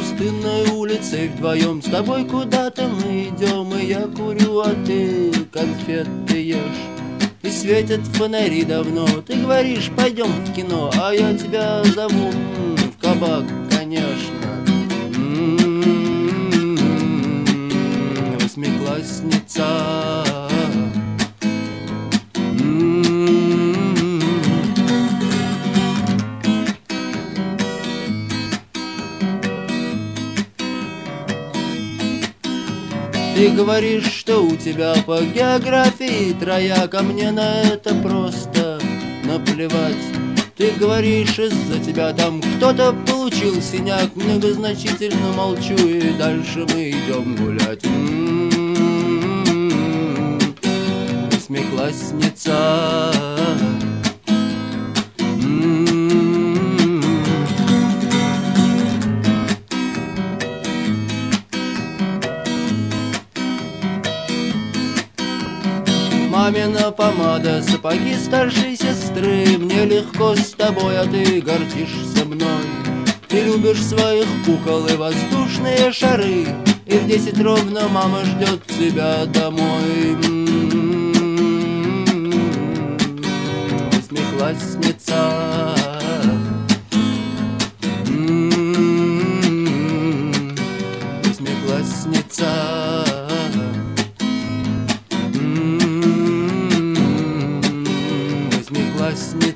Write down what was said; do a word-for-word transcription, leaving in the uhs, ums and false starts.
пустынной улицей вдвоем. С тобой куда-то мы идем, и я курю, а ты конфеты ешь. И светят фонари давно. Ты говоришь, пойдем в кино, а я тебя зову в кабак, конечно. М-м-м, восьмиклассница. Ты говоришь, что у тебя по географии трояк, а мне на это просто наплевать. Ты говоришь, из-за тебя там кто-то получил синяк. Многозначительно молчу, и дальше мы идем гулять. М-м-м, восьмиклассница. Мамина помада, сапоги старшей сестры. Мне легко с тобой, а ты гордишься мной. Ты любишь своих кукол и воздушные шары. И в десять ровно мама ждет тебя домой. М-м-м, восьмиклассница. М-м-м, восьмиклассница. Восьмиклассница.